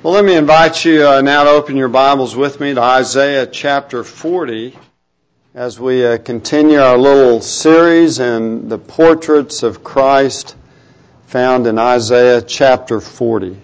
Well, let me invite you now to open your Bibles with me to Isaiah chapter 40 as we continue our little series in the portraits of Christ found in Isaiah chapter 40.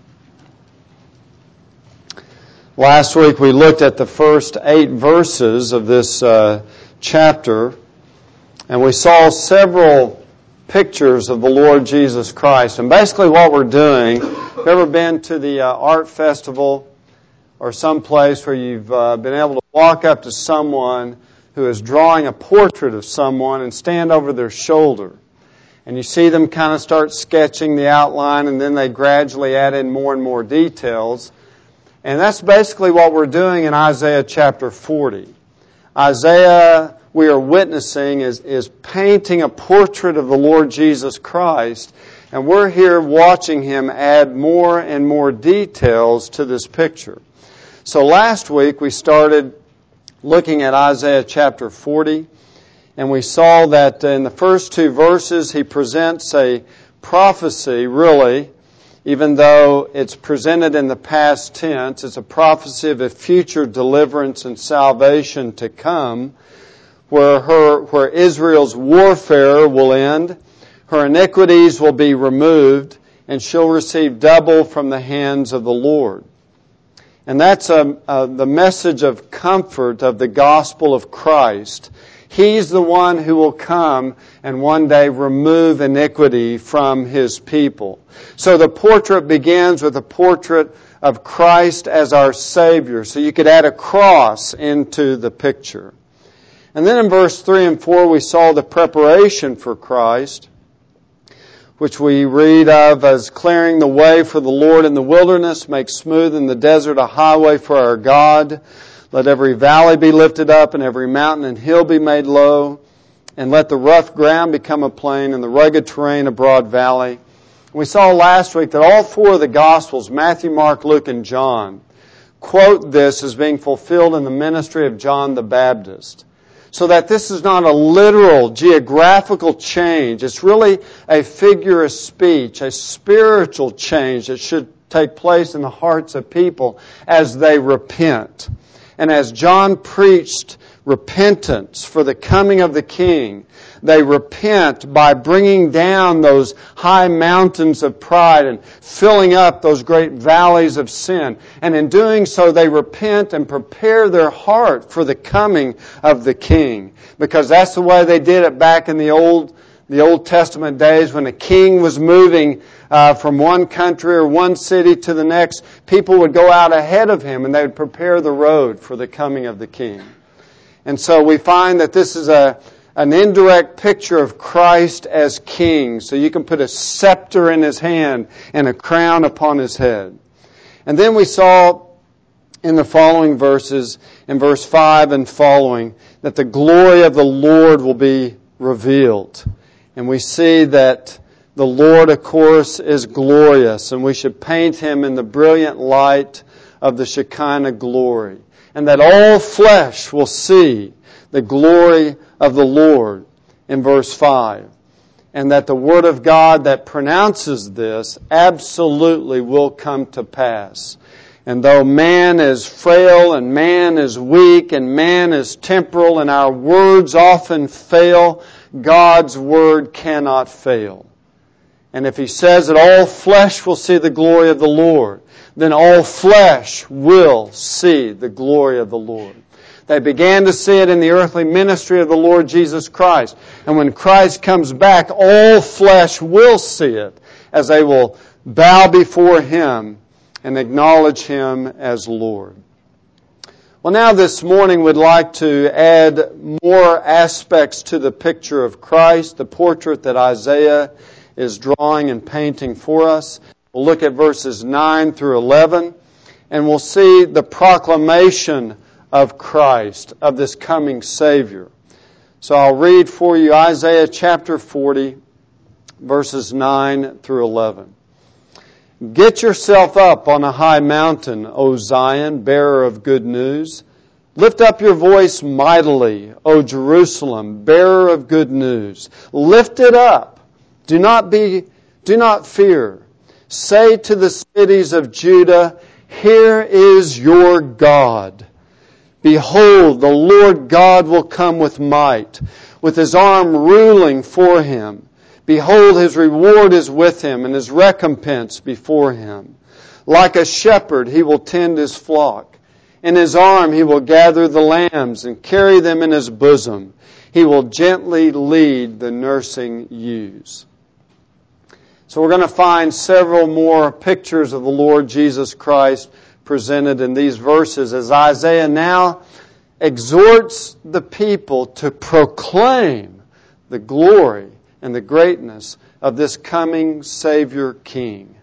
Last week we looked at the first 8 verses of this chapter, and we saw several pictures of the Lord Jesus Christ. And basically what we're doing, have you ever been to the art festival or some place where you've been able to walk up to someone who is drawing a portrait of someone and stand over their shoulder? And you see them kind of start sketching the outline, and then they gradually add in more and more details. And that's basically what we're doing in Isaiah chapter 40. Isaiah, we are witnessing, is painting a portrait of the Lord Jesus Christ, and we're here watching Him add more and more details to this picture. So last week we started looking at Isaiah chapter 40, and we saw that in the first 2 verses He presents a prophecy, really, even though it's presented in the past tense. It's a prophecy of a future deliverance and salvation to come, where Israel's warfare will end, her iniquities will be removed, and she'll receive double from the hands of the Lord. And that's the message of comfort of the gospel of Christ. He's the one who will come and one day remove iniquity from His people. So the portrait begins with a portrait of Christ as our Savior. So you could add a cross into the picture. And then in verse 3 and 4 we saw the preparation for Christ, which we read of as clearing the way for the Lord in the wilderness, make smooth in the desert a highway for our God. Let every valley be lifted up and every mountain and hill be made low. And let the rough ground become a plain and the rugged terrain a broad valley. We saw last week that all 4 of the Gospels, Matthew, Mark, Luke, and John, quote this as being fulfilled in the ministry of John the Baptist. So that this is not a literal geographical change. It's really a figure of speech, a spiritual change that should take place in the hearts of people as they repent. And as John preached repentance for the coming of the King, they repent by bringing down those high mountains of pride and filling up those great valleys of sin. And in doing so, they repent and prepare their heart for the coming of the King. Because that's the way they did it back in the Old Testament days when a king was moving from one country or one city to the next. People would go out ahead of him and they would prepare the road for the coming of the King. And so we find that this is an indirect picture of Christ as King. So you can put a scepter in His hand and a crown upon His head. And then we saw in the following verses, in verse 5 and following, that the glory of the Lord will be revealed. And we see that the Lord, of course, is glorious, and we should paint Him in the brilliant light of the Shekinah glory. And that all flesh will see the glory of the Lord in verse 5. And that the Word of God that pronounces this absolutely will come to pass. And though man is frail and man is weak and man is temporal and our words often fail, God's Word cannot fail. And if He says that all flesh will see the glory of the Lord, then all flesh will see the glory of the Lord. They began to see it in the earthly ministry of the Lord Jesus Christ. And when Christ comes back, all flesh will see it as they will bow before Him and acknowledge Him as Lord. Well, now this morning we'd like to add more aspects to the picture of Christ, the portrait that Isaiah is drawing and painting for us. We'll look at verses 9 through 11, and we'll see the proclamation of Christ, of this coming Savior. So I'll read for you Isaiah chapter 40, verses 9 through 11. Get yourself up on a high mountain, O Zion, bearer of good news. Lift up your voice mightily, O Jerusalem, bearer of good news. Lift it up. Do not fear. Say to the cities of Judah Here is your God. Behold, the Lord God will come with might, with His arm ruling for Him. Behold, His reward is with Him, and His recompense before Him. Like a shepherd, He will tend His flock. In His arm He will gather the lambs and carry them in His bosom. He will gently lead the nursing ewes. So we're going to find several more pictures of the Lord Jesus Christ presented in these verses as Isaiah now exhorts the people to proclaim the glory and the greatness of this coming Savior King.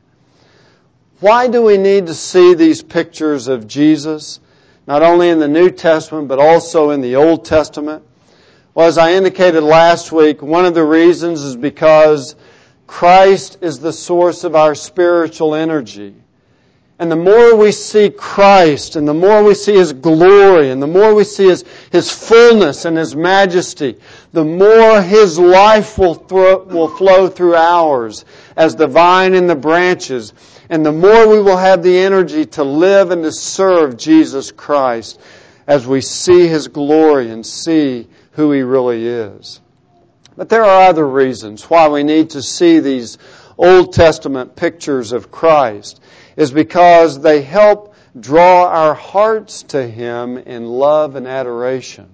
Why do we need to see these pictures of Jesus, not only in the New Testament but also in the Old Testament? Well, as I indicated last week, one of the reasons is because Christ is the source of our spiritual energy. And the more we see Christ, and the more we see His glory, and the more we see His fullness and His majesty, the more His life will flow through ours as the vine and the branches. And the more we will have the energy to live and to serve Jesus Christ as we see His glory and see who He really is. But there are other reasons why we need to see these Old Testament pictures of Christ, is because they help draw our hearts to Him in love and adoration.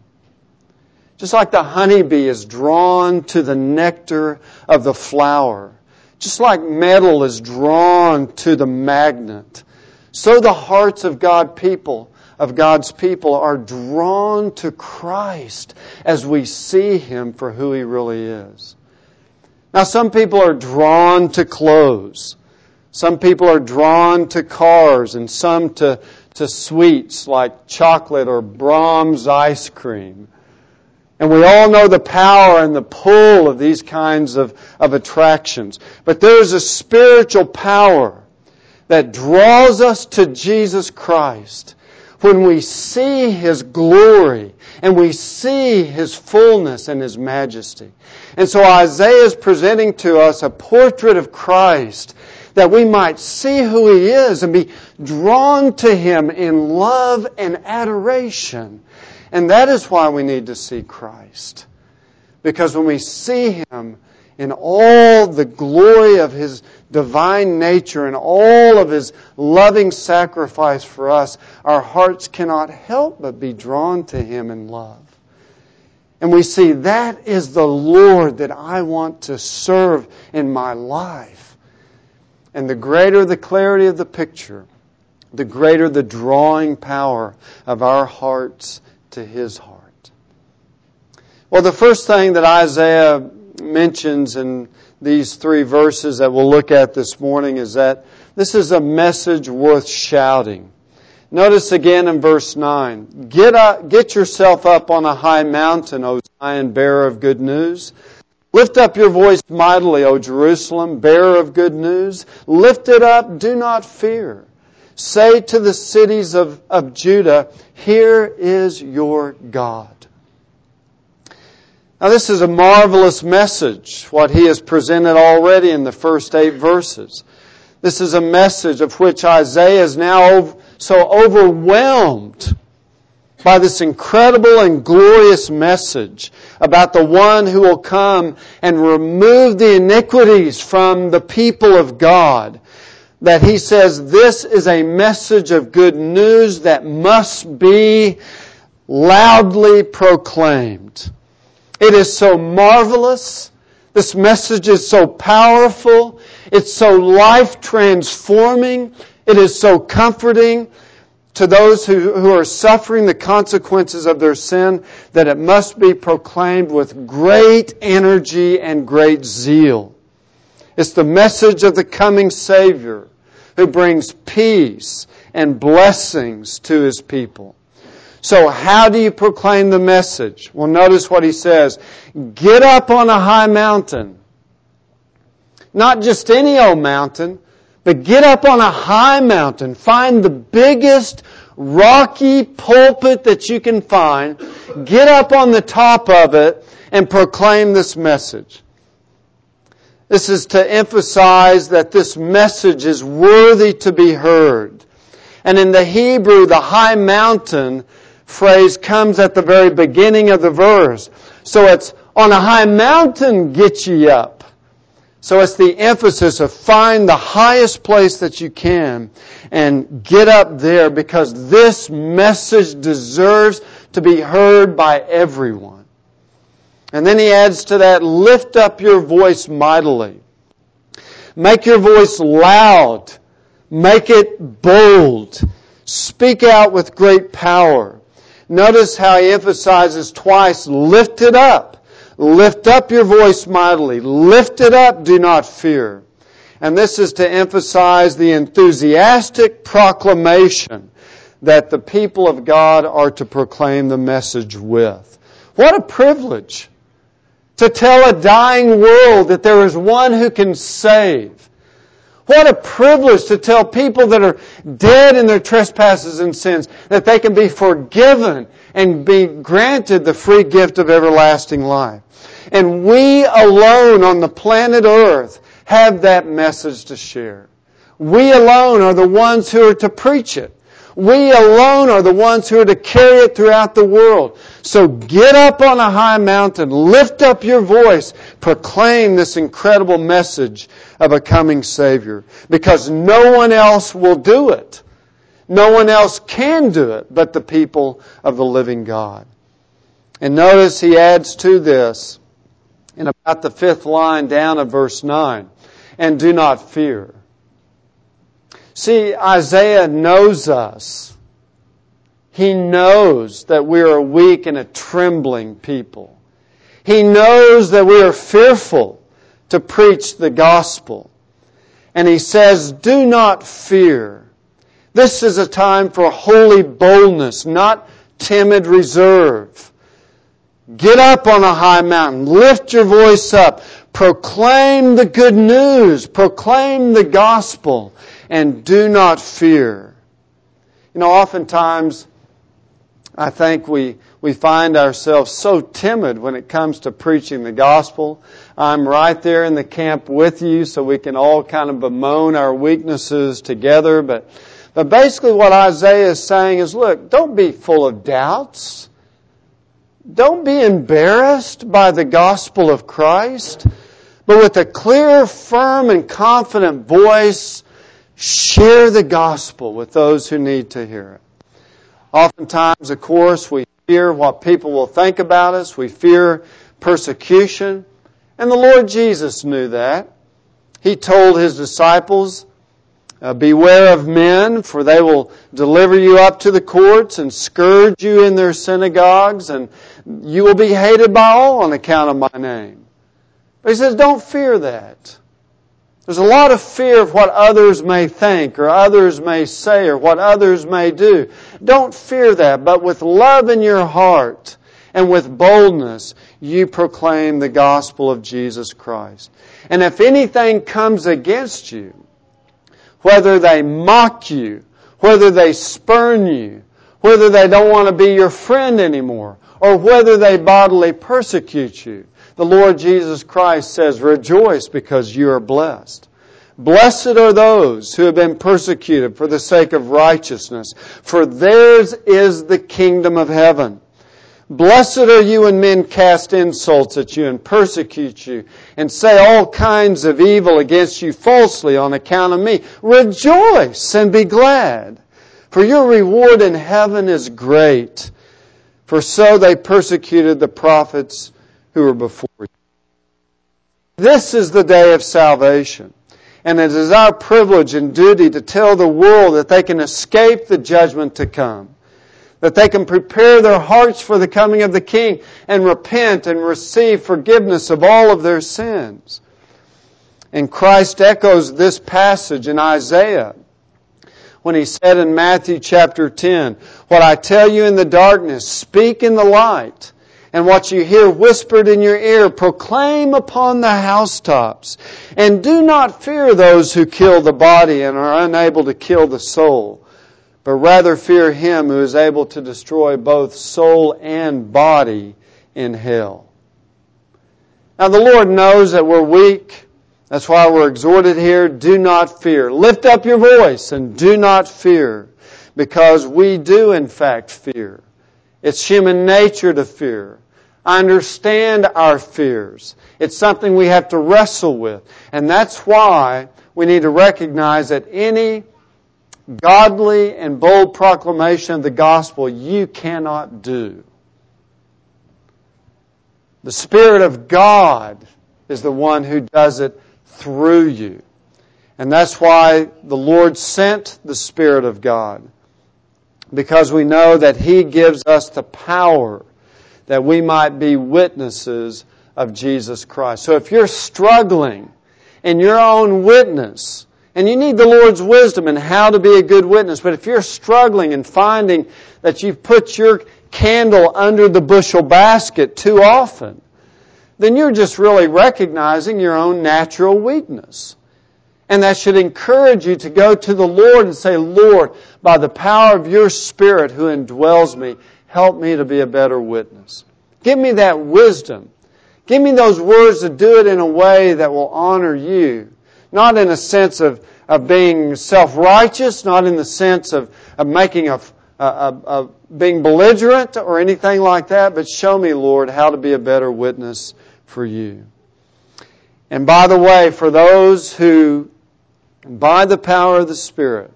Just like the honeybee is drawn to the nectar of the flower, just like metal is drawn to the magnet, so the hearts of God's people are drawn to Christ as we see Him for who He really is. Now, some people are drawn to clothes. Some people are drawn to cars, and some to sweets like chocolate or Brahms ice cream. And we all know the power and the pull of these kinds of attractions. But there is a spiritual power that draws us to Jesus Christ when we see His glory and we see His fullness and His majesty. And so Isaiah is presenting to us a portrait of Christ that we might see who He is and be drawn to Him in love and adoration. And that is why we need to see Christ. Because when we see Him in all the glory of His divine nature and all of His loving sacrifice for us, our hearts cannot help but be drawn to Him in love. And we see that is the Lord that I want to serve in my life. And the greater the clarity of the picture, the greater the drawing power of our hearts to His heart. Well, the first thing that Isaiah mentions in these 3 verses that we'll look at this morning is that this is a message worth shouting. Notice again in verse 9, get yourself up on a high mountain, O Zion, bearer of good news. Lift up your voice mightily, O Jerusalem, bearer of good news. Lift it up, do not fear. Say to the cities of Judah, here is your God. Now this is a marvelous message, what he has presented already in the first 8 verses. This is a message of which Isaiah is now so overwhelmed by this incredible and glorious message about the one who will come and remove the iniquities from the people of God, that he says this is a message of good news that must be loudly proclaimed. It is so marvelous. This message is so powerful. It's so life-transforming. It is so comforting to those who are suffering the consequences of their sin, that it must be proclaimed with great energy and great zeal. It's the message of the coming Savior who brings peace and blessings to His people. So how do you proclaim the message? Well, notice what he says. Get up on a high mountain. Not just any old mountain, but get up on a high mountain. Find the biggest rocky pulpit that you can find. Get up on the top of it and proclaim this message. This is to emphasize that this message is worthy to be heard. And in the Hebrew, the high mountain phrase comes at the very beginning of the verse. So it's on a high mountain get ye up. So it's the emphasis of find the highest place that you can and get up there, because this message deserves to be heard by everyone. And then he adds to that, lift up your voice mightily. Make your voice loud. Make it bold. Speak out with great power. Notice how he emphasizes twice, lift it up. Lift up your voice mightily. Lift it up, do not fear. And this is to emphasize the enthusiastic proclamation that the people of God are to proclaim the message with. What a privilege to tell a dying world that there is one who can save. What a privilege to tell people that are dead in their trespasses and sins that they can be forgiven and be granted the free gift of everlasting life. And we alone on the planet Earth have that message to share. We alone are the ones who are to preach it. We alone are the ones who are to carry it throughout the world. So get up on a high mountain, lift up your voice, proclaim this incredible message of a coming Savior. Because no one else will do it. No one else can do it but the people of the living God. And notice he adds to this in about the 5th line down of verse 9. And do not fear. See, Isaiah knows us. He knows that we are a weak and a trembling people. He knows that we are fearful to preach the gospel. And he says, do not fear. This is a time for holy boldness, not timid reserve. Get up on a high mountain. Lift your voice up. Proclaim the good news. Proclaim the gospel. And do not fear. You know, oftentimes I think we find ourselves so timid when it comes to preaching the gospel. I'm right there in the camp with you, so we can all kind of bemoan our weaknesses together. But basically what Isaiah is saying is, look, don't be full of doubts. Don't be embarrassed by the gospel of Christ. But with a clear, firm, and confident voice, share the gospel with those who need to hear it. Oftentimes, of course, we fear what people will think about us. We fear persecution. And the Lord Jesus knew that. He told His disciples, beware of men, for they will deliver you up to the courts and scourge you in their synagogues, and you will be hated by all on account of my name. But He says, don't fear that. There's a lot of fear of what others may think or others may say or what others may do. Don't fear that, but with love in your heart and with boldness, you proclaim the gospel of Jesus Christ. And if anything comes against you, whether they mock you, whether they spurn you, whether they don't want to be your friend anymore, or whether they bodily persecute you, the Lord Jesus Christ says, rejoice because you are blessed. Blessed are those who have been persecuted for the sake of righteousness, for theirs is the kingdom of heaven. Blessed are you when men cast insults at you and persecute you and say all kinds of evil against you falsely on account of me. Rejoice and be glad, for your reward in heaven is great. For so they persecuted the prophets who were before you. This is the day of salvation. And it is our privilege and duty to tell the world that they can escape the judgment to come. That they can prepare their hearts for the coming of the King and repent and receive forgiveness of all of their sins. And Christ echoes this passage in Isaiah when He said in Matthew chapter 10, what I tell you in the darkness, speak in the light. And what you hear whispered in your ear, proclaim upon the housetops. And do not fear those who kill the body and are unable to kill the soul, but rather fear Him who is able to destroy both soul and body in hell. Now the Lord knows that we're weak. That's why we're exhorted here, do not fear. Lift up your voice and do not fear. because we do in fact fear. It's human nature to fear. I understand our fears. It's something we have to wrestle with. And that's why we need to recognize that any godly and bold proclamation of the gospel you cannot do. The Spirit of God is the one who does it through you. And that's why the Lord sent the Spirit of God. Because we know that He gives us the power that we might be witnesses of Jesus Christ. So if you're struggling in your own witness, and you need the Lord's wisdom in how to be a good witness, but if you're struggling and finding that you've put your candle under the bushel basket too often, then you're just really recognizing your own natural weakness. And that should encourage you to go to the Lord and say, Lord, by the power of your Spirit who indwells me, help me to be a better witness. Give me that wisdom. Give me those words to do it in a way that will honor you. Not in a sense of being self-righteous, not in the sense of making being belligerent or anything like that, but show me, Lord, how to be a better witness for you. And by the way, for those who, by the power of the Spirit,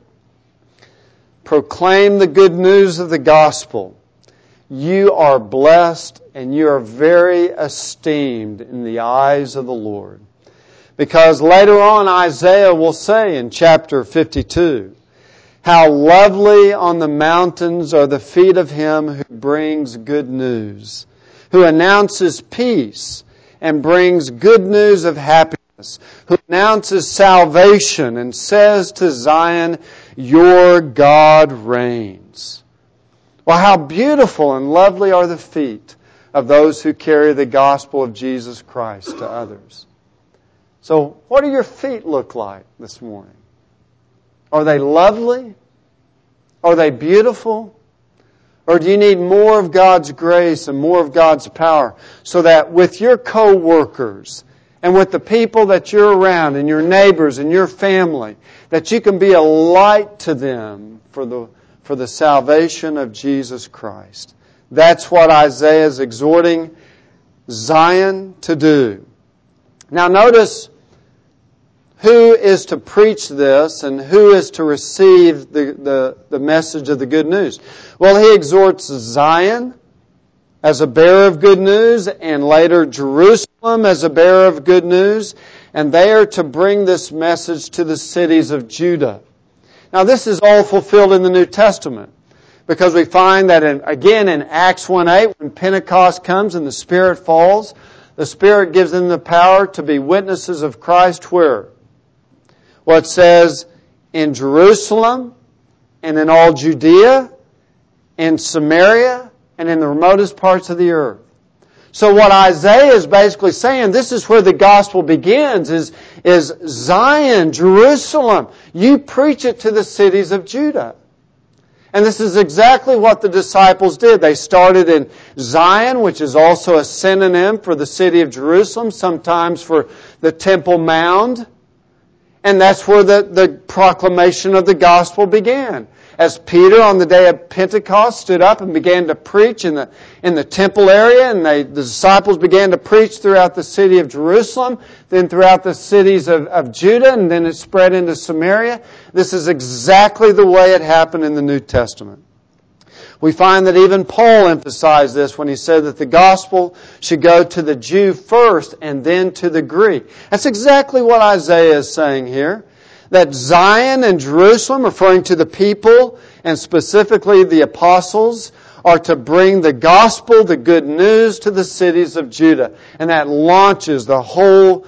proclaim the good news of the gospel, you are blessed and you are very esteemed in the eyes of the Lord. Because later on Isaiah will say in chapter 52, how lovely on the mountains are the feet of him who brings good news, who announces peace and brings good news of happiness, who announces salvation and says to Zion, your God reigns. Well, how beautiful and lovely are the feet of those who carry the gospel of Jesus Christ to others. So, what do your feet look like this morning? Are they lovely? Are they beautiful? Or do you need more of God's grace and more of God's power so that with your co-workers and with the people that you're around and your neighbors and your family, that you can be a light to them for the salvation of Jesus Christ? That's what Isaiah is exhorting Zion to do. Now notice who is to preach this and who is to receive the message of the good news. Well, he exhorts Zion as a bearer of good news and later Jerusalem as a bearer of good news, and they are to bring this message to the cities of Judah. Now this is all fulfilled in the New Testament because we find that again in Acts 1:8 when Pentecost comes and the Spirit falls, the Spirit gives them the power to be witnesses of Christ where? Well, it says in Jerusalem and in all Judea, in Samaria, and in the remotest parts of the earth. So what Isaiah is basically saying, this is where the gospel begins, is Zion, Jerusalem. You preach it to the cities of Judah. And this is exactly what the disciples did. They started in Zion, which is also a synonym for the city of Jerusalem, sometimes for the Temple Mount. And that's where the proclamation of the gospel began. As Peter on the day of Pentecost stood up and began to preach in the temple area, and the disciples began to preach throughout the city of Jerusalem, then throughout the cities of Judah, and then it spread into Samaria. This is exactly the way it happened in the New Testament. We find that even Paul emphasized this when he said that the gospel should go to the Jew first and then to the Greek. That's exactly what Isaiah is saying here. That Zion and Jerusalem, referring to the people and specifically the apostles, are to bring the gospel, the good news to the cities of Judah. And that launches the whole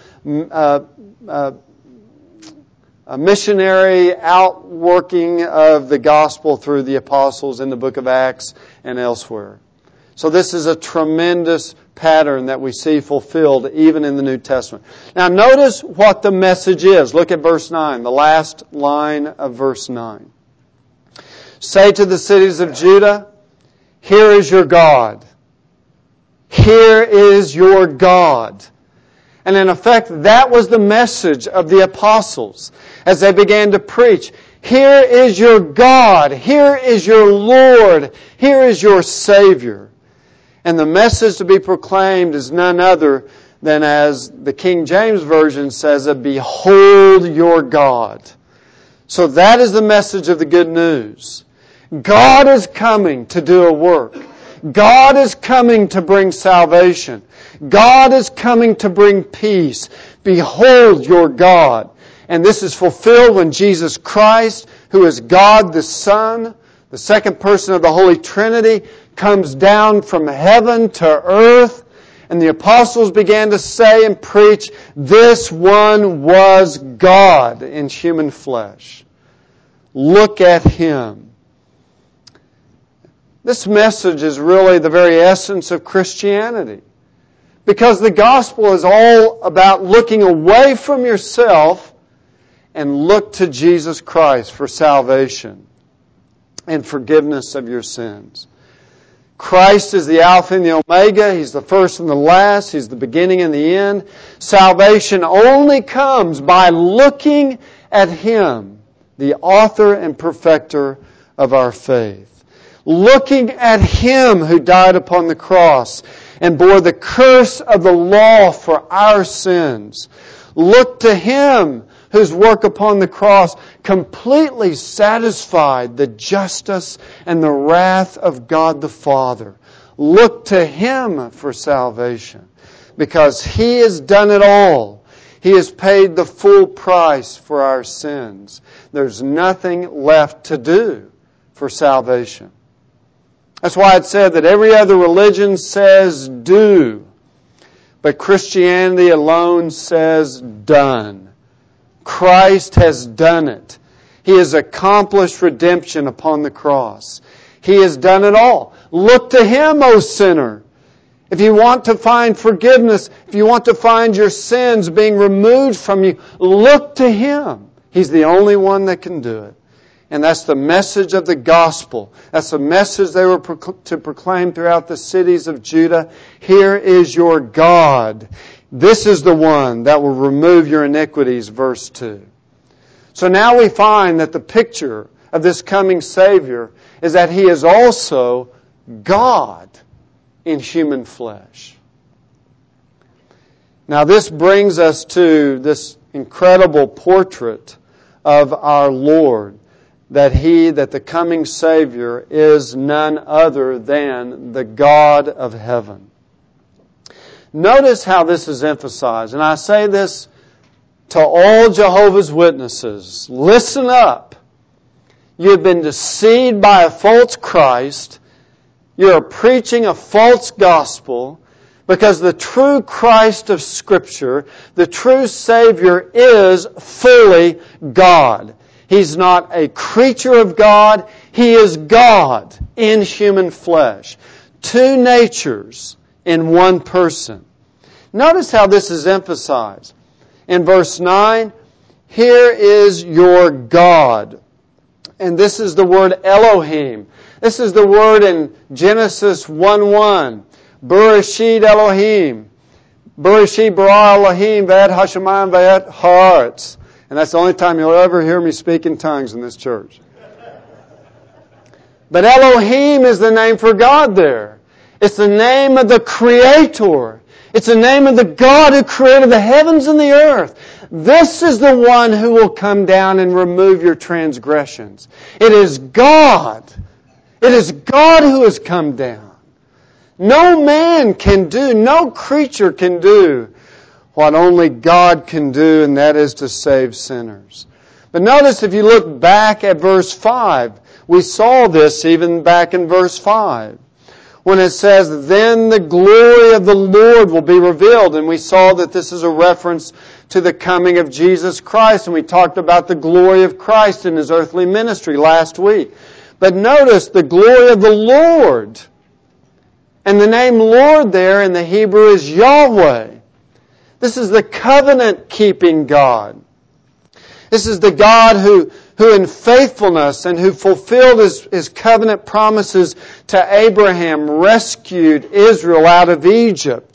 a missionary outworking of the gospel through the apostles in the book of Acts and elsewhere. So this is a tremendous pattern that we see fulfilled even in the New Testament. Now notice what the message is. Look at verse 9, the last line of verse 9. Say to the cities of Judah, here is your God. Here is your God. And in effect, that was the message of the apostles as they began to preach. Here is your God. Here is your Lord. Here is your Savior. And the message to be proclaimed is none other than, as the King James Version says it, behold your God. So that is the message of the good news. God is coming to do a work. God is coming to bring salvation. God is coming to bring peace. Behold your God. And this is fulfilled when Jesus Christ, who is God the Son, the second person of the Holy Trinity, comes down from heaven to earth. And the apostles began to say and preach, this one was God in human flesh. Look at Him. This message is really the very essence of Christianity. Because the gospel is all about looking away from yourself and look to Jesus Christ for salvation and forgiveness of your sins. Christ is the Alpha and the Omega. He's the first and the last. He's the beginning and the end. Salvation only comes by looking at Him, the author and perfecter of our faith. Looking at Him who died upon the cross and bore the curse of the law for our sins. Look to Him whose work upon the cross completely satisfied the justice and the wrath of God the Father. Look to Him for salvation, because He has done it all. He has paid the full price for our sins. There's nothing left to do for salvation. That's why it said that every other religion says do, but Christianity alone says done. Christ has done it. He has accomplished redemption upon the cross. He has done it all. Look to Him, O sinner. If you want to find forgiveness, if you want to find your sins being removed from you, look to Him. He's the only one that can do it. And that's the message of the gospel. That's the message they were to proclaim throughout the cities of Judah. Here is your God. This is the one that will remove your iniquities, verse 2. So now we find that the picture of this coming Savior is that He is also God in human flesh. Now this brings us to this incredible portrait of our Lord, that the coming Savior is none other than the God of heaven. Notice how this is emphasized, and I say this to all Jehovah's Witnesses. Listen up. You have been deceived by a false Christ. You are preaching a false gospel, because the true Christ of Scripture, the true Savior, is fully God. He's not a creature of God. He is God in human flesh. Two natures in one person. Notice how this is emphasized. In verse 9, here is your God. And this is the word Elohim. This is the word in Genesis 1:1. Bereshit Elohim. Bereshit bara Elohim v'et hashamayim v'et haaretz. And that's the only time you'll ever hear me speak in tongues in this church. But Elohim is the name for God there. It's the name of the Creator. It's the name of the God who created the heavens and the earth. This is the one who will come down and remove your transgressions. It is God. It is God who has come down. No man can do, no creature can do what only God can do, and that is to save sinners. But notice if you look back at verse 5, we saw this even back in verse 5. When it says, then the glory of the Lord will be revealed. And we saw that this is a reference to the coming of Jesus Christ. And we talked about the glory of Christ in His earthly ministry last week. But notice the glory of the Lord. And the name Lord there in the Hebrew is Yahweh. This is the covenant-keeping God. This is the God who in faithfulness and who fulfilled His covenant promises to Abraham rescued Israel out of Egypt.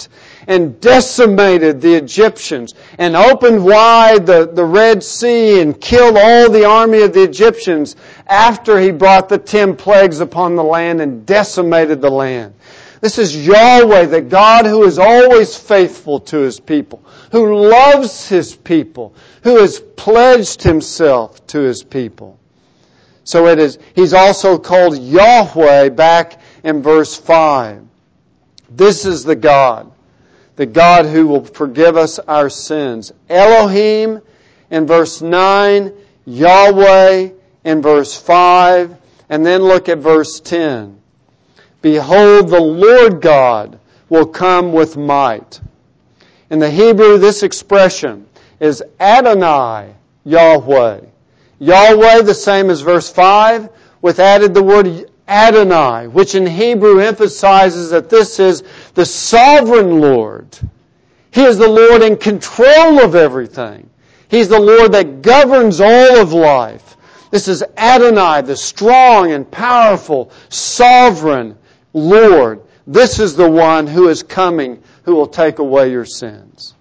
and decimated the Egyptians and opened wide the Red Sea and killed all the army of the Egyptians after He brought the 10 plagues upon the land and decimated the land. This is Yahweh, the God who is always faithful to His people, who loves His people, who has pledged Himself to His people. So He's also called Yahweh back in verse 5. This is the God who will forgive us our sins. Elohim in verse 9, Yahweh in verse 5, and then look at verse 10. Behold, the Lord God will come with might. In the Hebrew, this expression is Adonai Yahweh. Yahweh, the same as verse 5, with added the word Adonai, which in Hebrew emphasizes that this is the sovereign Lord. He is the Lord in control of everything. He's the Lord that governs all of life. This is Adonai, the strong and powerful, sovereign Lord. This is the one who is coming, who will take away your sins.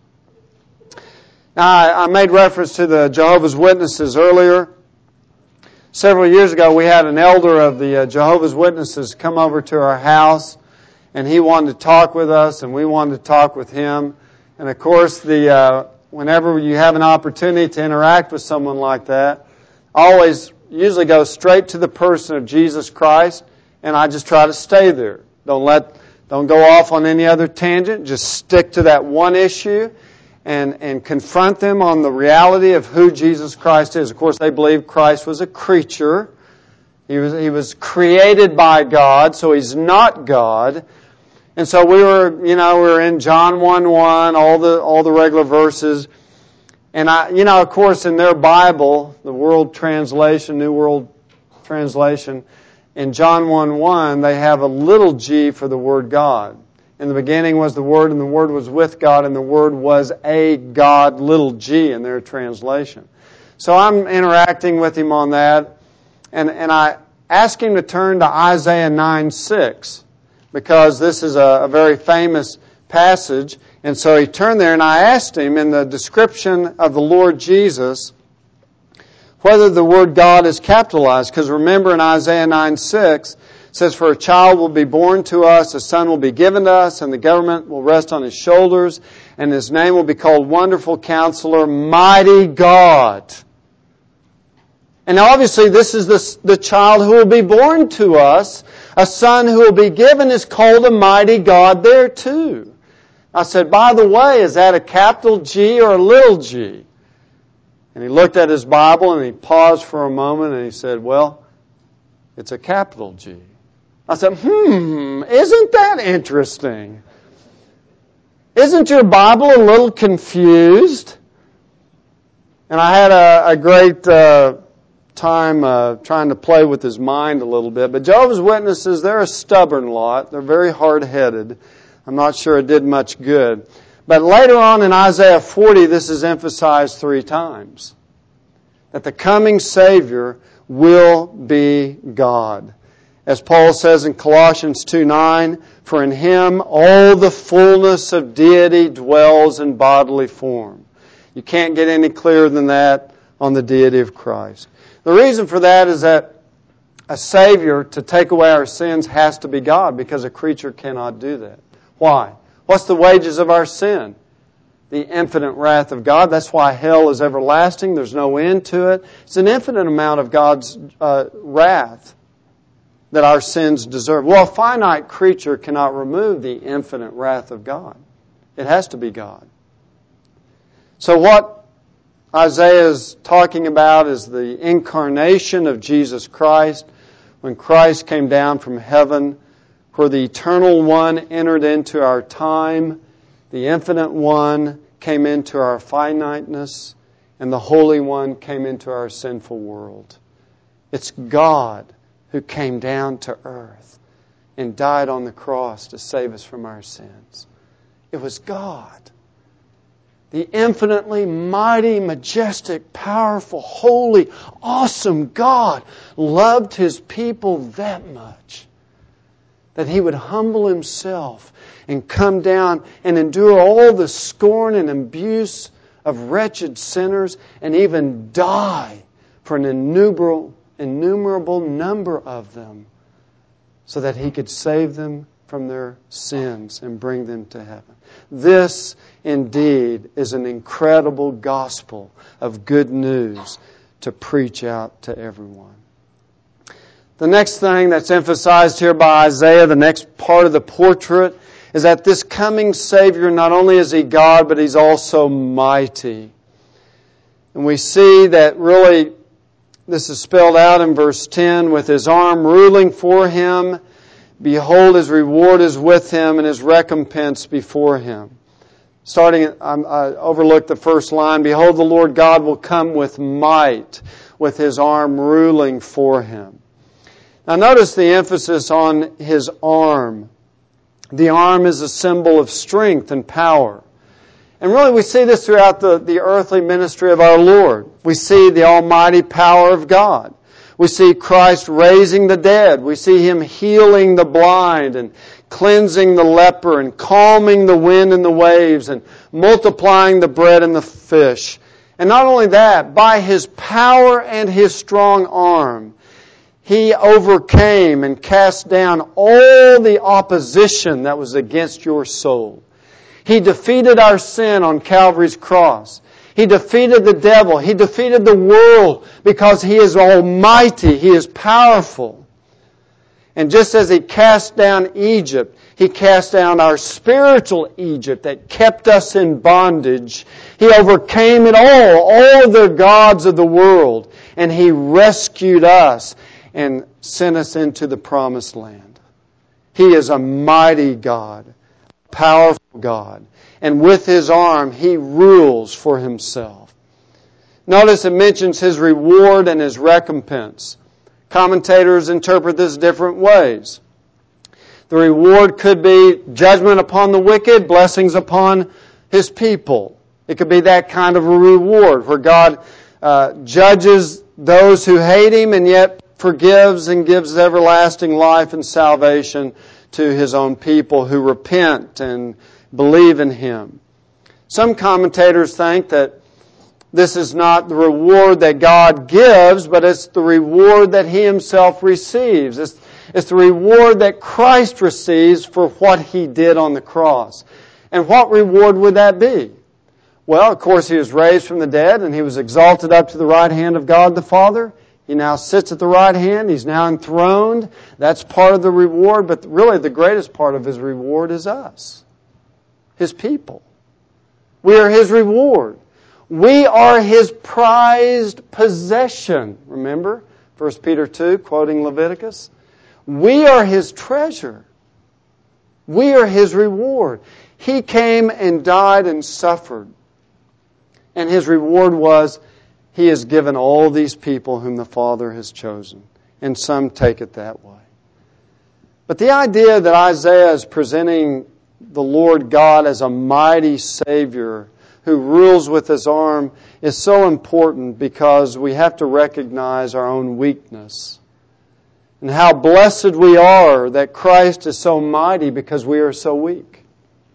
Now, I made reference to the Jehovah's Witnesses earlier. Several years ago, we had an elder of the Jehovah's Witnesses come over to our house, and he wanted to talk with us, and we wanted to talk with him. And of course, whenever you have an opportunity to interact with someone like that, I always usually go straight to the person of Jesus Christ, and I just try to stay there. Don't go off on any other tangent. Just stick to that one issue and confront them on the reality of who Jesus Christ is. Of course, they believe Christ was a creature. He was created by God, so He's not God. And so we were in John 1:1, all the regular verses. And of course, in their Bible, the World Translation, New World Translation, in John 1:1, they have a little g for the word God. In the beginning was the Word, and the Word was with God, and the Word was a God, little g in their translation. So I'm interacting with him on that, and I ask him to turn to Isaiah 9:6, because this is a very famous passage. And so he turned there, and I asked him in the description of the Lord Jesus whether the word God is capitalized. Because remember in Isaiah 9:6, it says, "For a child will be born to us, a son will be given to us, and the government will rest on His shoulders, and His name will be called Wonderful Counselor, Mighty God." And obviously this is the child who will be born to us. A son who will be given is called a mighty God there too. I said, by the way, is that a capital G or a little g? And he looked at his Bible and he paused for a moment and he said, well, it's a capital G. I said, isn't that interesting? Isn't your Bible a little confused? And I had a great time trying to play with his mind a little bit. But Jehovah's Witnesses, they're a stubborn lot. They're very hard-headed. I'm not sure it did much good. But later on in Isaiah 40, this is emphasized 3 times. That the coming Savior will be God. As Paul says in Colossians 2:9, "For in Him all the fullness of deity dwells in bodily form." You can't get any clearer than that on the deity of Christ. The reason for that is that a Savior to take away our sins has to be God, because a creature cannot do that. Why? What's the wages of our sin? The infinite wrath of God. That's why hell is everlasting. There's no end to it. It's an infinite amount of God's wrath that our sins deserve. Well, a finite creature cannot remove the infinite wrath of God. It has to be God. So what Isaiah is talking about is the incarnation of Jesus Christ, when Christ came down from heaven, where the Eternal One entered into our time, the Infinite One came into our finiteness, and the Holy One came into our sinful world. It's God who came down to earth and died on the cross to save us from our sins. It was God. The infinitely mighty, majestic, powerful, holy, awesome God loved His people that much that He would humble Himself and come down and endure all the scorn and abuse of wretched sinners and even die for an innumerable number of them so that He could save them from their sins and bring them to heaven. This indeed is an incredible gospel of good news to preach out to everyone. The next thing that's emphasized here by Isaiah, the next part of the portrait, is that this coming Savior, not only is He God, but He's also mighty. And we see that really this is spelled out in verse 10, with His arm ruling for Him. Behold, His reward is with Him and His recompense before Him. I overlooked the first line. Behold, the Lord God will come with might, with His arm ruling for Him. Now notice the emphasis on His arm. The arm is a symbol of strength and power. And really we see this throughout the earthly ministry of our Lord. We see the almighty power of God. We see Christ raising the dead. We see Him healing the blind and cleansing the leper and calming the wind and the waves and multiplying the bread and the fish. And not only that, by His power and His strong arm, He overcame and cast down all the opposition that was against your soul. He defeated our sin on Calvary's cross. He defeated the devil. He defeated the world because He is almighty. He is powerful. And just as He cast down Egypt, He cast down our spiritual Egypt that kept us in bondage. He overcame it all of the gods of the world, and He rescued us and sent us into the promised land. He is a mighty God, a powerful God. And with His arm, He rules for Himself. Notice it mentions His reward and His recompense. Commentators interpret this different ways. The reward could be judgment upon the wicked, blessings upon His people. It could be that kind of a reward where God judges those who hate Him and yet forgives and gives everlasting life and salvation to His own people who repent and believe in Him. Some commentators think that this is not the reward that God gives, but it's the reward that He Himself receives. It's the reward that Christ receives for what He did on the cross. And what reward would that be? Well, of course, He was raised from the dead and He was exalted up to the right hand of God the Father. He now sits at the right hand. He's now enthroned. That's part of the reward, but really the greatest part of His reward is us, His people. We are His reward. We are His prized possession. Remember 1 Peter 2, quoting Leviticus? We are His treasure. We are His reward. He came and died and suffered. And His reward was, He has given all these people whom the Father has chosen. And some take it that way. But the idea that Isaiah is presenting the Lord God as a mighty Savior who rules with His arm is so important because we have to recognize our own weakness. And how blessed we are that Christ is so mighty because we are so weak.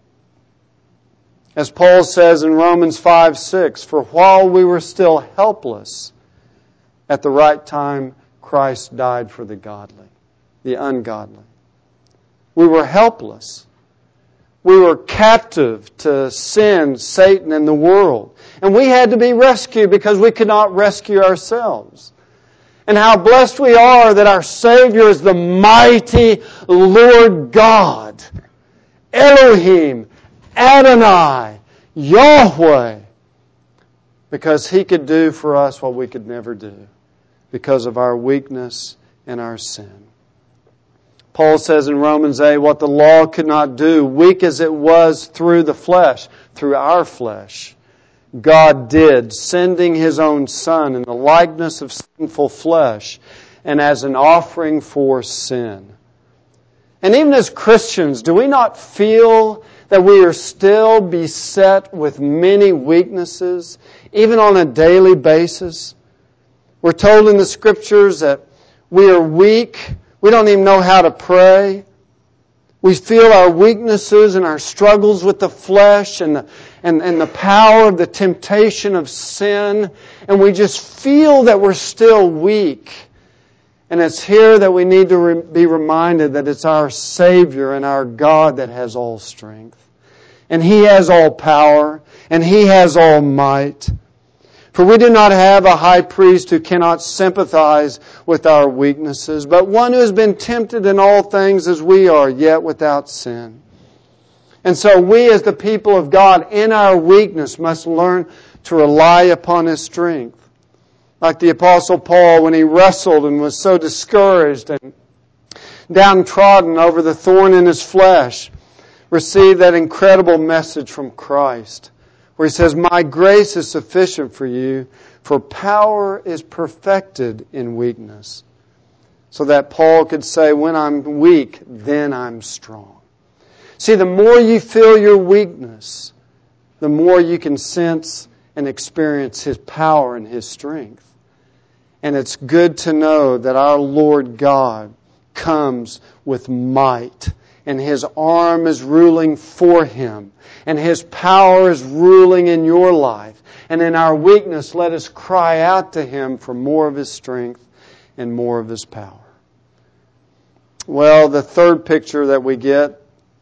As Paul says in Romans 5:6, for while we were still helpless, at the right time Christ died for the godly, the ungodly. We were helpless. We were captive to sin, Satan, and the world. And we had to be rescued because we could not rescue ourselves. And how blessed we are that our Savior is the mighty Lord God, Elohim, Adonai, Yahweh, because He could do for us what we could never do because of our weakness and our sin. Paul says in Romans 8, what the law could not do, weak as it was through the flesh, through our flesh, God did, sending His own Son in the likeness of sinful flesh and as an offering for sin. And even as Christians, do we not feel that we are still beset with many weaknesses, even on a daily basis? We're told in the Scriptures that we are weak. We don't even know how to pray. We feel our weaknesses and our struggles with the flesh and the power of the temptation of sin. And we just feel that we're still weak. And it's here that we need to be reminded that it's our Savior and our God that has all strength. And He has all power. And He has all might. For we do not have a high priest who cannot sympathize with our weaknesses, but one who has been tempted in all things as we are, yet without sin. And so we as the people of God, in our weakness, must learn to rely upon His strength. Like the Apostle Paul, when he wrestled and was so discouraged and downtrodden over the thorn in his flesh, received that incredible message from Christ, where he says, "My grace is sufficient for you, for power is perfected in weakness." So that Paul could say, when I'm weak, then I'm strong. See, the more you feel your weakness, the more you can sense and experience His power and His strength. And it's good to know that our Lord God comes with might, and His arm is ruling for Him, and His power is ruling in your life. And in our weakness, let us cry out to Him for more of His strength and more of His power. Well, the third picture that we get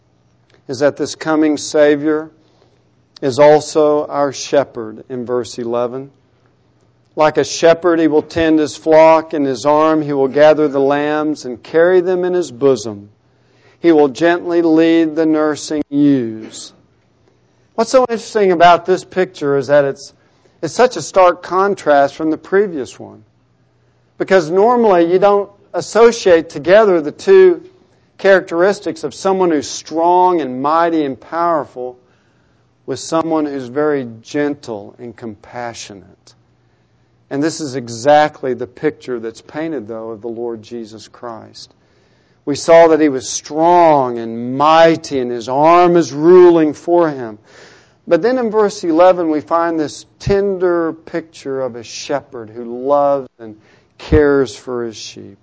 is that this coming Savior is also our shepherd in verse 11. Like a shepherd, He will tend His flock. In His arm He will gather the lambs and carry them in His bosom. He will gently lead the nursing ewes. What's so interesting about this picture is that it's such a stark contrast from the previous one. Because normally you don't associate together the two characteristics of someone who's strong and mighty and powerful with someone who's very gentle and compassionate. And this is exactly the picture that's painted, though, of the Lord Jesus Christ. We saw that He was strong and mighty, and His arm is ruling for Him. But then in verse 11 we find this tender picture of a shepherd who loves and cares for His sheep.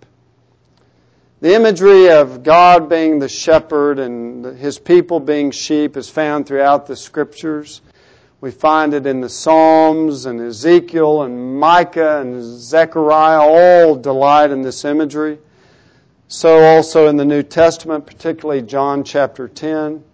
The imagery of God being the shepherd and His people being sheep is found throughout the Scriptures. We find it in the Psalms, and Ezekiel and Micah and Zechariah all delight in this imagery. So also in the New Testament, particularly John chapter 10.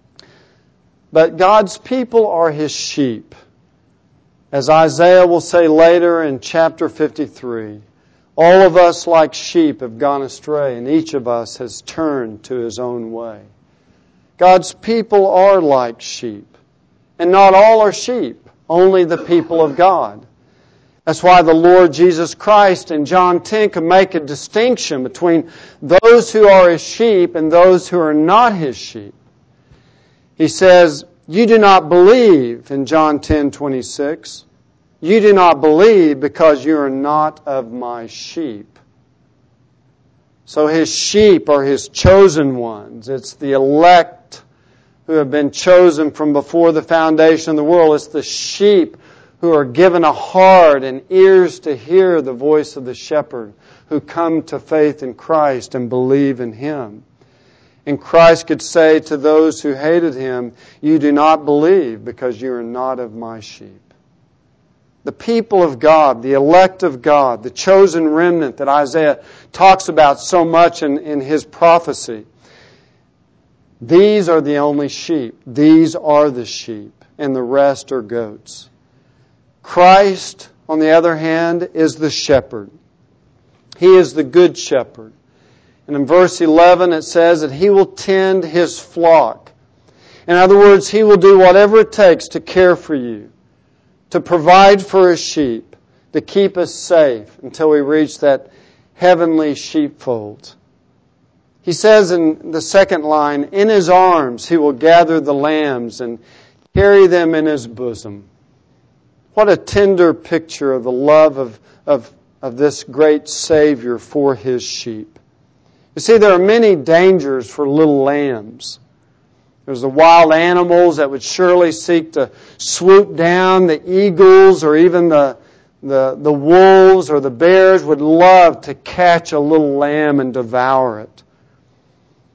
But God's people are His sheep. As Isaiah will say later in chapter 53, all of us like sheep have gone astray, and each of us has turned to his own way. God's people are like sheep. And not all are sheep, only the people of God. That's why the Lord Jesus Christ in John 10 can make a distinction between those who are His sheep and those who are not His sheep. He says, "You do not believe," in John 10:26. "You do not believe because you are not of my sheep." So His sheep are His chosen ones. It's the elect who have been chosen from before the foundation of the world. It's the sheep who are given a heart and ears to hear the voice of the shepherd, who come to faith in Christ and believe in Him. And Christ could say to those who hated Him, "You do not believe because you are not of my sheep." The people of God, the elect of God, the chosen remnant that Isaiah talks about so much in his prophecy, these are the only sheep. These are the sheep, and the rest are goats. Christ, on the other hand, is the shepherd. He is the good shepherd. And in verse 11 it says that He will tend His flock. In other words, He will do whatever it takes to care for you, to provide for His sheep, to keep us safe until we reach that heavenly sheepfold. He says in the second line, "In His arms He will gather the lambs and carry them in His bosom." What a tender picture of the love of this great Savior for His sheep. You see, there are many dangers for little lambs. There's the wild animals that would surely seek to swoop down. The eagles or even the wolves or the bears would love to catch a little lamb and devour it.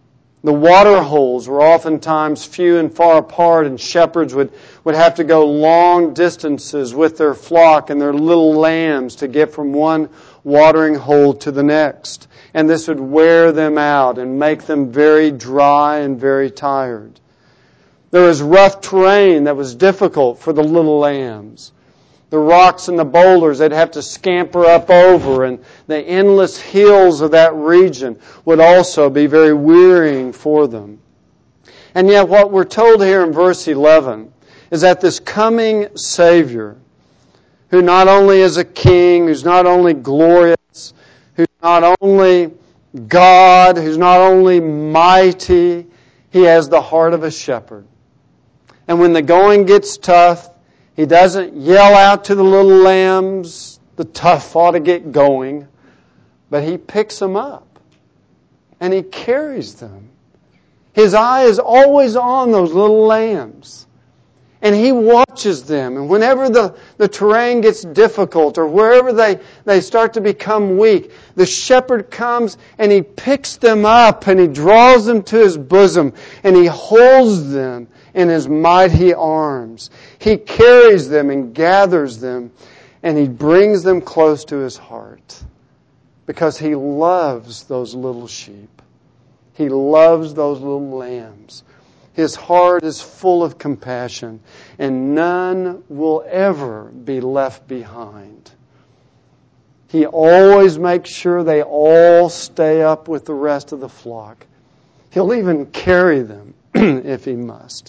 The water holes were oftentimes few and far apart, and shepherds would have to go long distances with their flock and their little lambs to get from one watering hole to the next. And this would wear them out and make them very dry and very tired. There was rough terrain that was difficult for the little lambs. The rocks and the boulders they'd have to scamper up over, and the endless hills of that region would also be very wearying for them. And yet what we're told here in verse 11 is that this coming Savior, who not only is a king, who's not only glorious, who's not only God, who's not only mighty, He has the heart of a shepherd. And when the going gets tough, He doesn't yell out to the little lambs, the tough ought to get going, but He picks them up and He carries them. His eye is always on those little lambs. And He watches them. And whenever the terrain gets difficult or wherever they start to become weak, the shepherd comes and He picks them up and He draws them to His bosom and He holds them in His mighty arms. He carries them and gathers them and He brings them close to His heart because He loves those little sheep. He loves those little lambs. His heart is full of compassion, and none will ever be left behind. He always makes sure they all stay up with the rest of the flock. He'll even carry them if He must.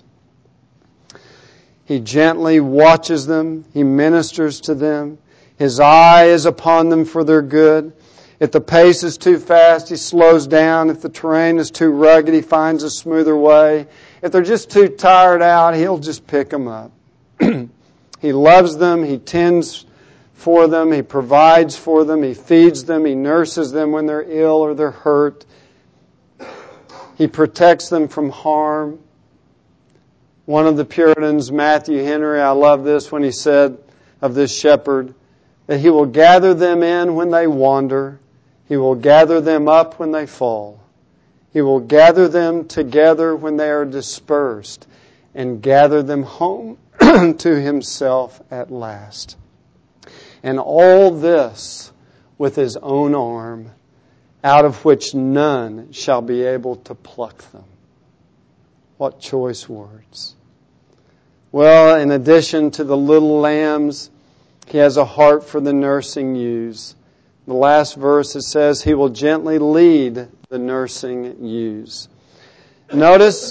He gently watches them. He ministers to them. His eye is upon them for their good. If the pace is too fast, He slows down. If the terrain is too rugged, He finds a smoother way. If they're just too tired out, He'll just pick them up. He loves them. He tends for them. He provides for them. He feeds them. He nurses them when they're ill or they're hurt. He protects them from harm. One of the Puritans, Matthew Henry, I love this when he said of this shepherd, that He will gather them in when they wander. He will gather them up when they fall. He will gather them together when they are dispersed and gather them home to Himself at last. And all this with His own arm, out of which none shall be able to pluck them. What choice words. Well, in addition to the little lambs, He has a heart for the nursing ewes. The last verse, it says, He will gently lead the nursing ewes. Notice,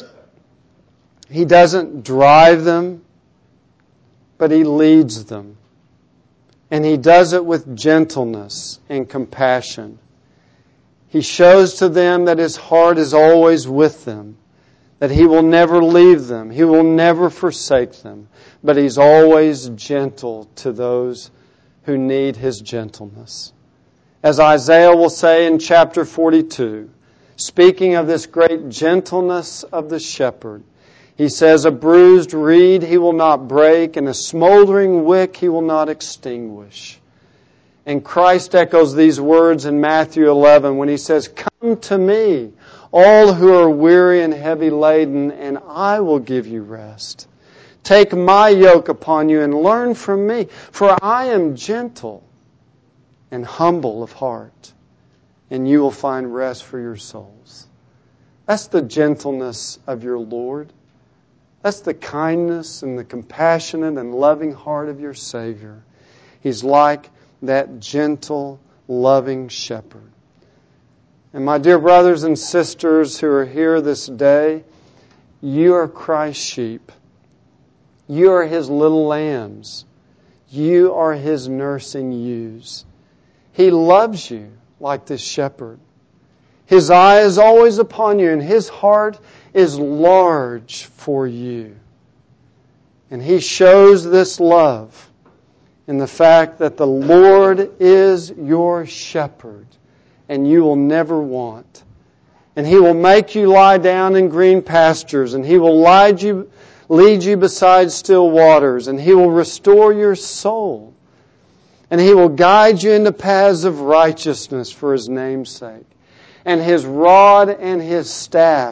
He doesn't drive them, but He leads them. And He does it with gentleness and compassion. He shows to them that His heart is always with them, that He will never leave them, He will never forsake them, but He's always gentle to those who need His gentleness. As Isaiah will say in chapter 42, speaking of this great gentleness of the shepherd, he says, a bruised reed He will not break, and a smoldering wick He will not extinguish. And Christ echoes these words in Matthew 11 when He says, come to me, all who are weary and heavy laden, and I will give you rest. Take my yoke upon you and learn from me, for I am gentle and humble of heart, and you will find rest for your souls. That's the gentleness of your Lord. That's the kindness and the compassionate and loving heart of your Savior. He's like that gentle, loving shepherd. And my dear brothers and sisters who are here this day, you are Christ's sheep. You are His little lambs. You are His nursing ewes. He loves you like this shepherd. His eye is always upon you, and His heart is large for you. And He shows this love in the fact that the Lord is your shepherd, and you will never want. And He will make you lie down in green pastures, and He will lead you beside still waters, and He will restore your soul. And He will guide you into paths of righteousness for His name's sake. And His rod and His staff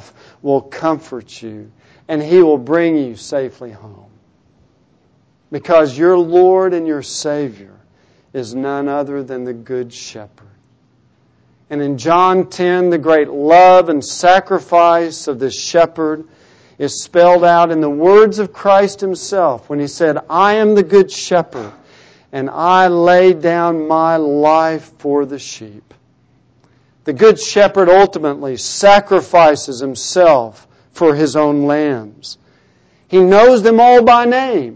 will comfort you, and He will bring you safely home. Because your Lord and your Savior is none other than the Good Shepherd. And in John 10, the great love and sacrifice of this shepherd is spelled out in the words of Christ Himself when He said, I am the Good Shepherd, and I lay down my life for the sheep. The Good Shepherd ultimately sacrifices Himself for His own lambs. He knows them all by name.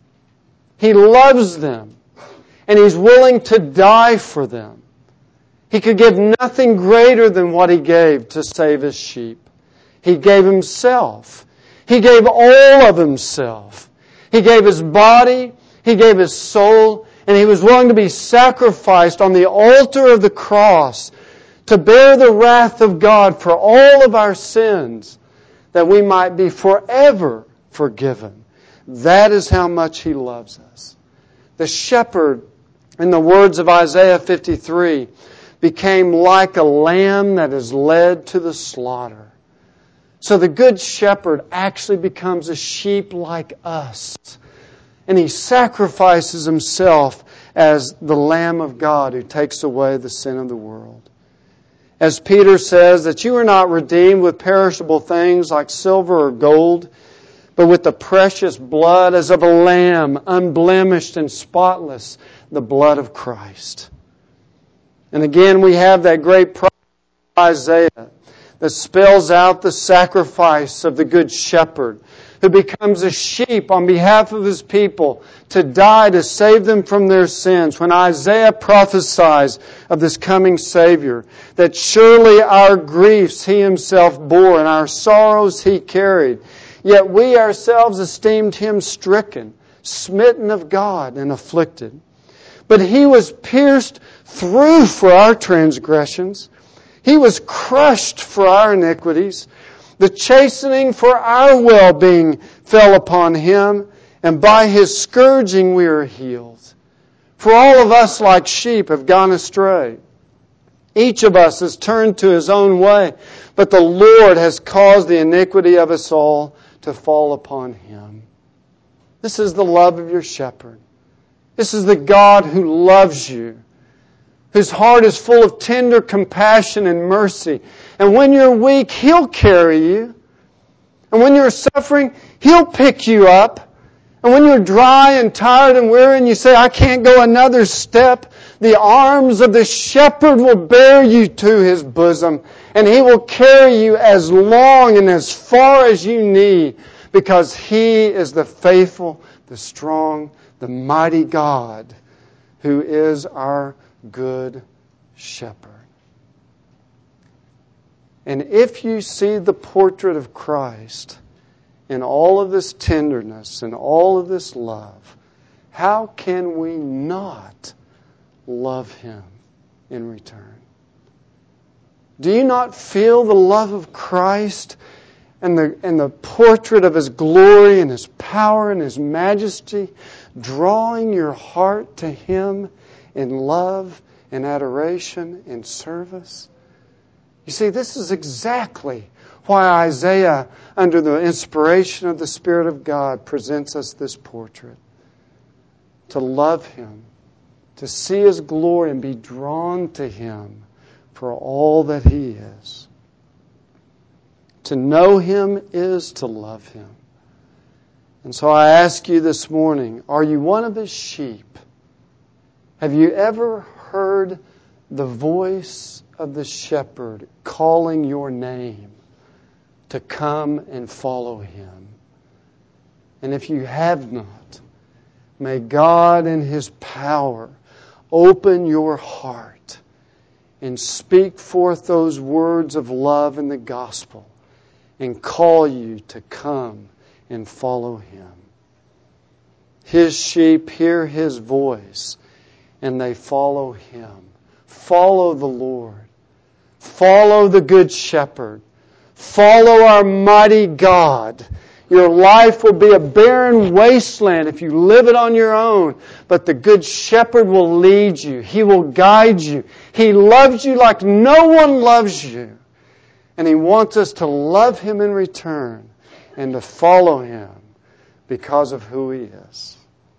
He loves them, and He's willing to die for them. He could give nothing greater than what He gave to save His sheep. He gave Himself. He gave all of Himself. He gave His body. He gave His soul. And He was willing to be sacrificed on the altar of the cross to bear the wrath of God for all of our sins, that we might be forever forgiven. That is how much He loves us. The shepherd, in the words of Isaiah 53, became like a lamb that is led to the slaughter. So the Good Shepherd actually becomes a sheep like us. And He sacrifices Himself as the Lamb of God who takes away the sin of the world. As Peter says, that you are not redeemed with perishable things like silver or gold, but with the precious blood as of a lamb, unblemished and spotless, the blood of Christ. And again, we have that great prophet Isaiah that spells out the sacrifice of the Good Shepherd, who becomes a sheep on behalf of His people to die to save them from their sins. When Isaiah prophesies of this coming Savior, that surely our griefs He Himself bore and our sorrows He carried, yet we ourselves esteemed Him stricken, smitten of God, and afflicted. But He was pierced through for our transgressions. He was crushed for our iniquities. The chastening for our well-being fell upon Him, and by His scourging we are healed. For all of us like sheep have gone astray. Each of us has turned to his own way, but the Lord has caused the iniquity of us all to fall upon Him. This is the love of your shepherd. This is the God who loves you, whose heart is full of tender compassion and mercy. And when you're weak, He'll carry you. And when you're suffering, He'll pick you up. And when you're dry and tired and weary and you say, I can't go another step, the arms of the shepherd will bear you to His bosom. And He will carry you as long and as far as you need, because He is the faithful, the strong, the mighty God who is our Good Shepherd. And if you see the portrait of Christ in all of this tenderness and all of this love, how can we not love Him in return? Do you not feel the love of Christ and the portrait of His glory and His power and His majesty drawing your heart to Him in love and adoration and service? You see, this is exactly why Isaiah, under the inspiration of the Spirit of God, presents us this portrait. To love Him, to see His glory and be drawn to Him for all that He is. To know Him is to love Him. And so I ask you this morning, are you one of His sheep? Have you ever heard the voice of the shepherd calling your name to come and follow Him? And if you have not, may God in His power open your heart and speak forth those words of love in the gospel and call you to come and follow Him. His sheep hear His voice and they follow Him. Follow the Lord. Follow the Good Shepherd. Follow our mighty God. Your life will be a barren wasteland if you live it on your own. But the Good Shepherd will lead you. He will guide you. He loves you like no one loves you. And He wants us to love Him in return and to follow Him because of who He is.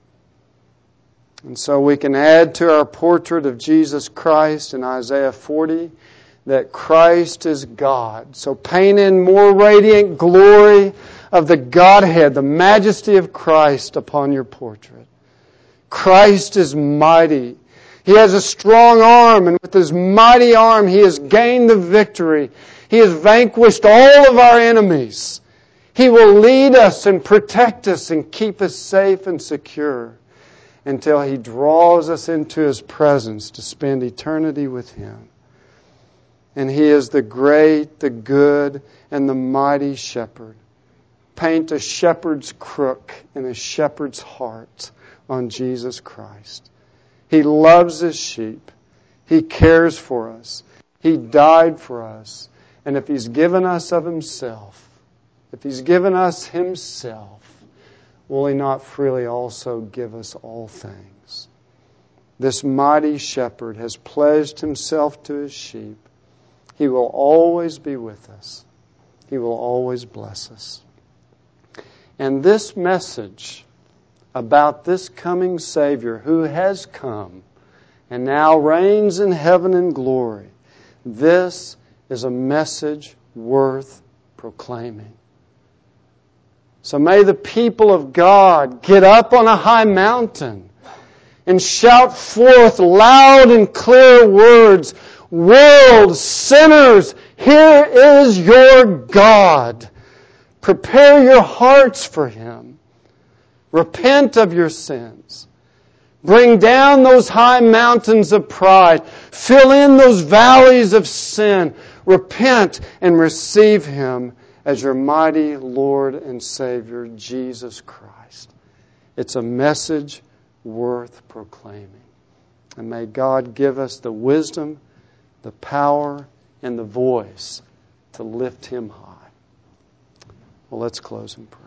And so we can add to our portrait of Jesus Christ in Isaiah 40 that Christ is God. So paint in more radiant glory of the Godhead, the majesty of Christ upon your portrait. Christ is mighty. He has a strong arm, and with His mighty arm He has gained the victory. He has vanquished all of our enemies. He will lead us and protect us and keep us safe and secure until He draws us into His presence to spend eternity with Him. And He is the great, the good, and the mighty shepherd. Paint a shepherd's crook and a shepherd's heart on Jesus Christ. He loves His sheep. He cares for us. He died for us. And if He's given us of Himself, if He's given us Himself, will He not freely also give us all things? This mighty shepherd has pledged Himself to His sheep. He will always be with us. He will always bless us. And this message about this coming Savior who has come and now reigns in heaven in glory, this is a message worth proclaiming. So may the people of God get up on a high mountain and shout forth loud and clear words, "World, sinners, here is your God. Prepare your hearts for Him. Repent of your sins. Bring down those high mountains of pride. Fill in those valleys of sin. Repent and receive Him as your mighty Lord and Savior, Jesus Christ." It's a message worth proclaiming. And may God give us the wisdom, the power, and the voice to lift Him high. Well, let's close in prayer.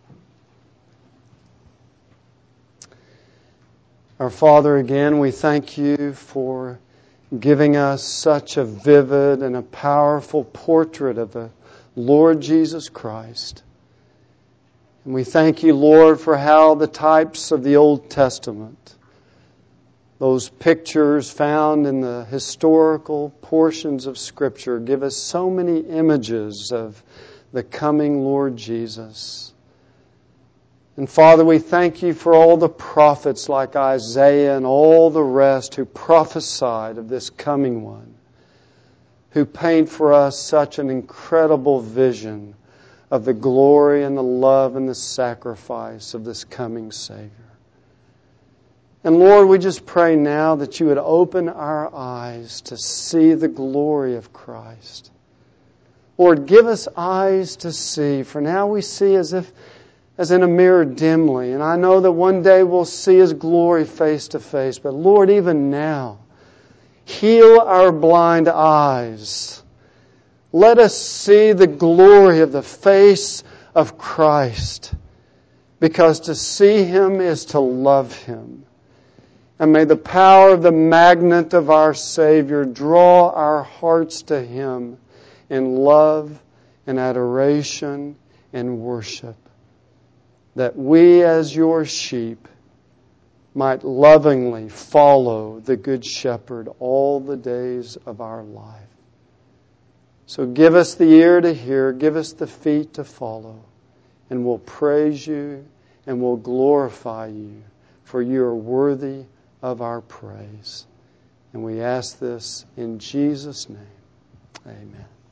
Our Father, again, we thank You for giving us such a vivid and a powerful portrait of the Lord Jesus Christ. And we thank You, Lord, for how the types of the Old Testament, those pictures found in the historical portions of Scripture, give us so many images of the coming Lord Jesus. And Father, we thank You for all the prophets like Isaiah and all the rest who prophesied of this coming one, who paint for us such an incredible vision of the glory and the love and the sacrifice of this coming Savior. And Lord, we just pray now that You would open our eyes to see the glory of Christ. Lord, give us eyes to see, for now we see as in a mirror dimly. And I know that one day we'll see His glory face to face. But Lord, even now, heal our blind eyes. Let us see the glory of the face of Christ, because to see Him is to love Him. And may the power of the magnet of our Savior draw our hearts to Him in love and adoration and worship, that we as Your sheep might lovingly follow the Good Shepherd all the days of our life. So give us the ear to hear, give us the feet to follow, and we'll praise You and we'll glorify You, for You are worthy of our praise. And we ask this in Jesus' name. Amen.